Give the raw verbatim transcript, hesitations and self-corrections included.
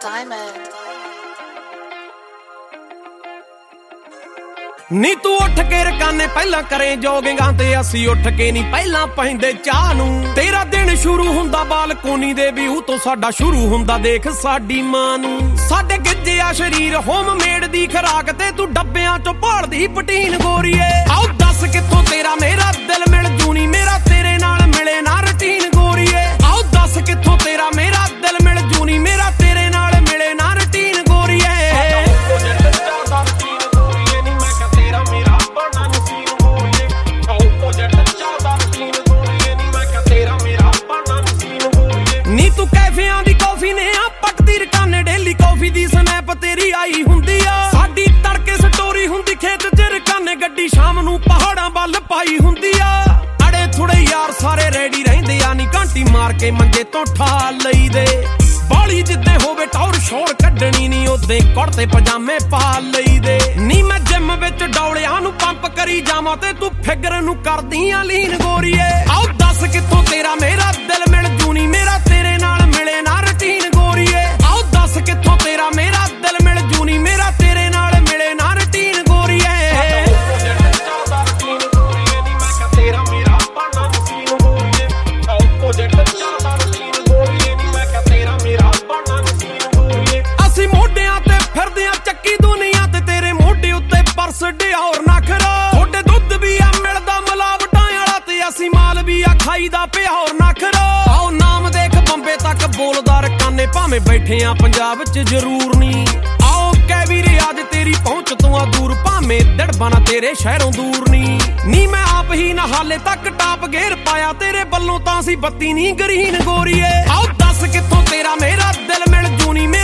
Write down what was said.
Diamond. ਨੀ ਤੂੰ ਉੱਠ ਕੇ ਰਕਾਨੇ ਪਹਿਲਾਂ ਕਰੇ ਜੋਗਿੰਗਾਂ ਤੇ ਅਸੀਂ ਉੱਠ ਕੇ ਨਹੀਂ ਪਹਿਲਾਂ ਪੈਂਦੇ ਚਾਹ ਨੂੰ। ਤੇਰਾ ਦਿਨ ਸ਼ੁਰੂ ਹੁੰਦਾ ਬਾਲਕੋਨੀ ਦੇ ਵਿਊ ਤੋਂ, ਸਾਡਾ ਸ਼ੁਰੂ ਹੁੰਦਾ ਦੇਖ ਸਾਡੀ ਮਾਂ ਨੂੰ। ਸਾਡੇ ਗਿੱਜਿਆ ਸ਼ਰੀਰ ਹੋਮ ਮੇਡ ਦੀ ਖਰਾਕ ਤੇ ਤੂੰ ਡੱਬਿਆਂ ਚੋਂ ਭਾਲਦੀ ਪਟੀਨ ਗੋਰੀਏ। ਆਓ ਦੱਸ ਕਿੱਥੋਂ ਤੇਰਾ ਮੇਰਾ ਦਿਲ ਮਿਲ ਜੂਨੀ, ਮੇਰਾ ਤੇਰੇ ਨਾਲ ਮਿਲੇ ਨਾ ਰੁਟੀਨ ਗੋਰੀਏ। ਆਓ ਦੱਸ ਕਿੱਥੋਂ ਤੇਰਾ ਮੇਰਾ ਦਿਲ ਮਿਲ ਜੂਨੀ, ਮੇਰਾ ਤੇਰੇ ਨਾਲ ਮਿਲੇ ਨਾ ਰੁਟੀਨ ਗੋਰੀਏ। ਨੀ ਤੂੰ ਕੈਫਿਆਂ ਦੀ ਕੌਫੀ ਨੇ ਆ ਪੱਟਦੀ ਰਕਾਨੇ, ਡੇਲੀ ਕੌਫੀ ਦੀ ਸਨੈਪ ਤੇਰੀ ਆਈ ਹੁੰਦੀ ਆ। ਸਾਡੀ ਤੜਕੇ ਸਟੋਰੀ ਹੁੰਦੀ ਖੇਤ ਚ ਰਕਾਨੇ, ਗੱਡੀ ਸ਼ਾਮ ਨੂੰ ਪਹਾੜਾਂ ਵੱਲ ਪਾਈ ਹੁੰਦੀ ਆ। ਅੜੇ ਥੋੜੇ ਯਾਰ ਸਾਰੇ ਰੈਡੀ ਰਹਿੰਦੇ ਆ, ਨੀ ਘੰਟੀ ਮਾਰ ਕੇ ਮੰਜੇ ਤੋਂ ਠਾ ਲਈਦੇ। ਬਾਲੀ ਜਿੱਦੇ ਹੋਵੇ ਟੌਰ ਸ਼ੋਰ ਕੱਢਣੀ ਨੀ, ਉਹਦੇ ਕੁੜਤੇ ਪਜਾਮੇ ਪਾ ਲਈਦੇ। ਨੀ ਮੈਂ ਜਿਮ ਵਿੱਚ ਡੌਲਿਆਂ ਨੂੰ ਪੰਪ ਕਰੀ ਜਾਵਾਂ ਤੇ ਤੂੰ ਫਿਗਰ ਨੂੰ ਕਰਦੀ ਆ ਲੀਨ ਗੋਰੀਏ। ਆਓ ਦੱਸ ਕਿੱਥੋਂ ਤੇਰਾ ਮੇਰਾ ਦਿਲ ਮਿਲ ਜੂਨੀ, ਮੇਰਾ ਤੇਰੇ ਨਾਲ ਮਿਲੇ ਨਾ ਰੁਟੀਨ ਗੋਰੀਏ। ਆਓ ਦੱਸ ਕਿੱਥੋਂ ਤੇਰਾ ਮੇਰਾ ਦਿਲ ਮਿਲ ਜੂਨੀ, ਮੇਰਾ ਤੇਰੇ ਨਾਲ ਮਿਲੇ ਨਾ ਰੁਟੀਨ ਗੋਰੀਏ। ਅਸੀਂ ਮੋਢਿਆਂ ਤੇ ਫਿਰਦੇ ਆ ਚੱਕੀ ਦੁਨੀਆ ਤੇ, ਤੇਰੇ ਮੋਢੇ ਉੱਤੇ ਪਰਸ ਡਿਓਰ ਨਖਰਾ। ਥੋੜੇ ਦੁੱਧ ਵੀ ਆ ਮਿਲਦਾ ਮਿਲਾਵਟਾਂ ਵਾਲਾ, ਤੇ ਅਸੀਂ ਮਾਲ ਵੀ ਆ ਖਾਈਦਾ ਪਿਓਰ ਨਖਰਾ। ਆਓ ਨਾਮ ਦੇਖ ਬੰਬੇ ਤੱਕ ਬੋਲਦਾ ਰਕਾਨੇ, ਭਾਵੇਂ ਬੈਠੇ ਆ ਪੰਜਾਬ ਚ ਜ਼ਰੂਰ ਨੀ। ਆਓ ਕਹਿ ਵੀ ਰਿਆਜ ਤੇਰੀ ਪਹੁੰਚ ਤੋਂ ਆ ਦੂਰ, ਭਾਵੇਂ ਡੜਬਾਣਾ ਤੇਰੇ ਸ਼ਹਿਰੋਂ ਦੂਰ ਨੀ। ਨੀ ਮੈਂ ਆਪ ਹੀ ਨਾ ਹਾਲੇ ਤੱਕ ਟਾਪ ਗੇਰ ਪਾਇਆ, ਤੇਰੇ ਵੱਲੋਂ ਤਾਂ ਅਸੀਂ ਬੱਤੀ ਨੀ ਗਰੀਨ ਗੋਰੀਏ। ਆਓ ਦੱਸ ਕਿੱਥੋਂ ਤੇਰਾ ਮੇਰਾ ਦਿਲ ਮਿਲ ਜੂਨੀ।